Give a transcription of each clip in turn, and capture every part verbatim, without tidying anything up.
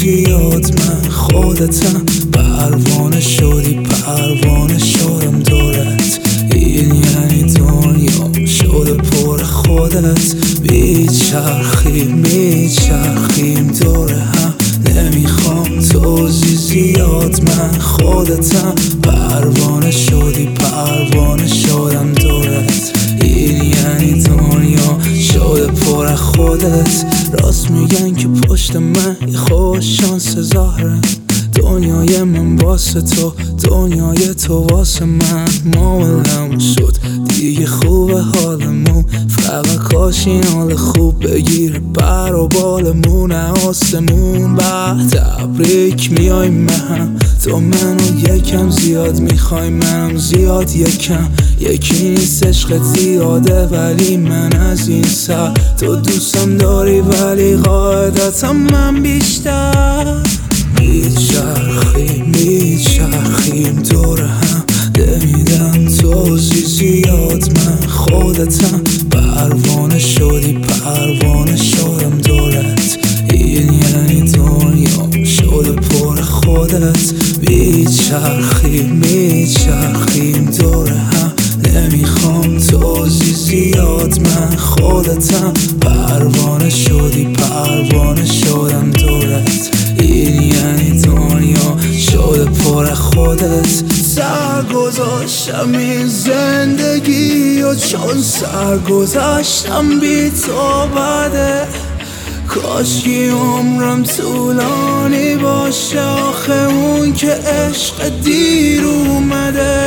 زیاد من خودتم. پروانه شدی پروانه شدم دورت، این یعنی دنیا شده پر خودت. میچرخیم میچرخیم دور هم، نمیخوام توضیح زیاد من خودتم. پروانه شدی پروانه شدم دورت، این یعنی دنیا شده پر خودت. راست میگن که پشت من یه خوش شانس ظاهرم، دنیای من واسه تو دنیای تو واسه من. معاملمون شد دیگه خوبه حالمون، فقط کاش این حال خوب بگیره بر و بالمون آسمون. بعد تبریک میایم من، تو منو یکم زیاد میخوای منم زیاد یکم. یکی نیست عشقت زیاده ولی من از این سر، تو دوستم داری ولی قاعدتم من بیشتر. میچرخیم میچرخیم دور هم، نمیدم توضیح زیاد من خودتم. پروانه شدی پروانه شدم دورت، این یعنی دنیا شده پر خودت. میچرخیم میچرخیم دور هم، نمیخوام توضیح زیاد من خودتم. پروانه شدی پروانه شدم دورت، این یعنی دنیا شده پر خودت. سر گذاشتم این زندگی و چون سر گذاشتم بی تو بده، کاشکی عمرم طولانی باشه آخه اون که عشق دیر اومده.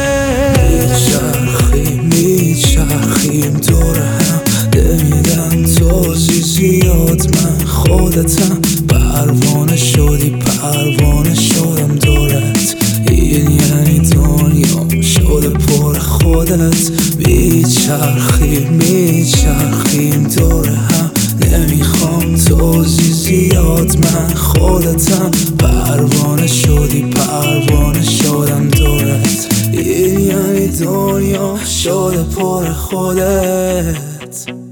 میچرخیم میچرخیم دور هم، نمیدم توضیح زیاد من خودتم. پروانه شدی پروانه شدم دورت، این یعنی دنیا شده پر خودت. میچرخیم میچرخیم دور هم، نمیخوام توضیح زیاد من خودتم. پروانه شدی پروانه شدم دورت، این یعنی دنیا شده پر خودت.